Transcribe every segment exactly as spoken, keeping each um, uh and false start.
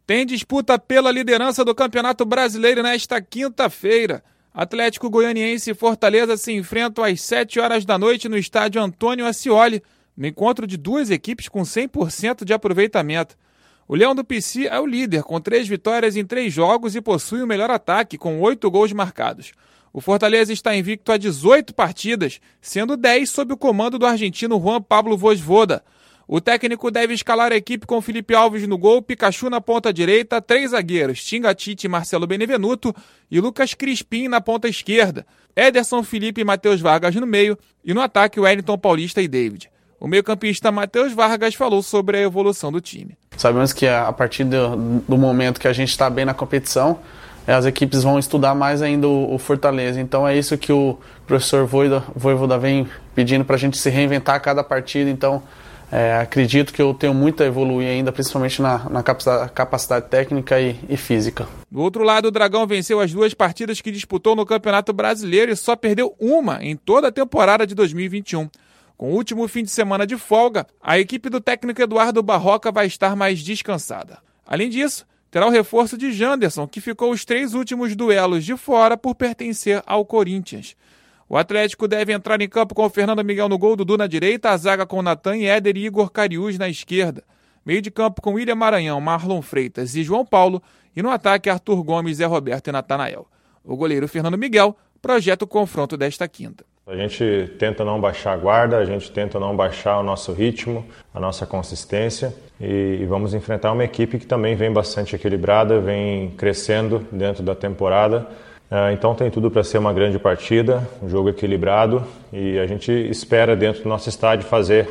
Tem disputa pela liderança do Campeonato Brasileiro nesta quinta-feira. Atlético Goianiense e Fortaleza se enfrentam às sete horas da noite no estádio Antônio Ascioli, no encontro de duas equipes com cem por cento de aproveitamento. O Leão do Pici é o líder, com três vitórias em três jogos e possui o melhor ataque, com oito gols marcados. O Fortaleza está invicto a dezoito partidas, sendo dez sob o comando do argentino Juan Pablo Vojvoda. O técnico deve escalar a equipe com Felipe Alves no gol, Pikachu na ponta direita, três zagueiros, Tinga Tite e Marcelo Benevenuto e Lucas Crispim na ponta esquerda, Ederson Felipe e Matheus Vargas no meio e no ataque Wellington Paulista e David. O meio-campista Matheus Vargas falou sobre a evolução do time. Sabemos que a partir do, do momento que a gente está bem na competição, as equipes vão estudar mais ainda o, o Fortaleza. Então é isso que o professor Vojvoda vem pedindo para a gente se reinventar a cada partida. Então é, acredito que eu tenho muito a evoluir ainda, principalmente na, na capacidade, capacidade técnica e, e física. Do outro lado, o Dragão venceu as duas partidas que disputou no Campeonato Brasileiro e só perdeu uma em toda a temporada de dois mil e vinte e um. Com o último fim de semana de folga, a equipe do técnico Eduardo Barroca vai estar mais descansada. Além disso, terá o reforço de Janderson, que ficou os três últimos duelos de fora por pertencer ao Corinthians. O Atlético deve entrar em campo com o Fernando Miguel no gol, Dudu na direita, a zaga com Natan e Éder e Igor Cariús na esquerda. Meio de campo com William Maranhão, Marlon Freitas e João Paulo. E no ataque, Arthur Gomes, Zé Roberto e Natanael. O goleiro Fernando Miguel projeta o confronto desta quinta. A gente tenta não baixar a guarda, a gente tenta não baixar o nosso ritmo, a nossa consistência e vamos enfrentar uma equipe que também vem bastante equilibrada, vem crescendo dentro da temporada. Então tem tudo para ser uma grande partida, um jogo equilibrado e a gente espera dentro do nosso estádio fazer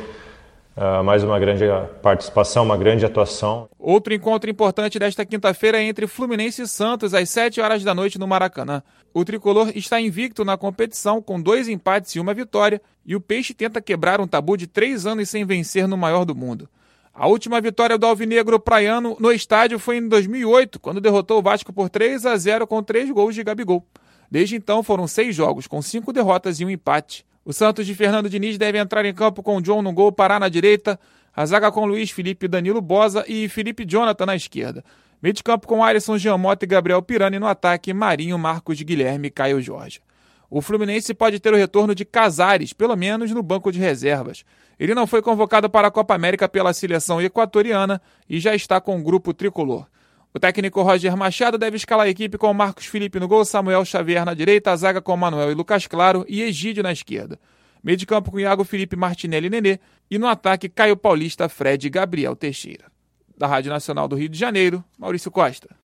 uh, mais uma grande participação, uma grande atuação. Outro encontro importante desta quinta-feira é entre Fluminense e Santos, às sete horas da noite no Maracanã. O tricolor está invicto na competição, com dois empates e uma vitória, e o Peixe tenta quebrar um tabu de três anos sem vencer no maior do mundo. A última vitória do alvinegro praiano no estádio foi em dois mil e oito, quando derrotou o Vasco por três a zero com três gols de Gabigol. Desde então foram seis jogos, com cinco derrotas e um empate. O Santos de Fernando Diniz deve entrar em campo com John no gol, Pará na direita, a zaga com Luiz Felipe, Danilo Boza e Felipe Jonathan na esquerda. Meio de campo com Alisson, Jean Mota e Gabriel Pirani no ataque, Marinho, Marcos Guilherme e Caio Jorge. O Fluminense pode ter o retorno de Casares, pelo menos no banco de reservas. Ele não foi convocado para a Copa América pela seleção equatoriana e já está com o grupo tricolor. O técnico Roger Machado deve escalar a equipe com Marcos Felipe no gol, Samuel Xavier na direita, a zaga com Manuel e Lucas Claro e Egídio na esquerda. Meio de campo com Iago Felipe, Martinelli e Nenê e no ataque Caio Paulista, Fred e Gabriel Teixeira. Da Rádio Nacional do Rio de Janeiro, Maurício Costa.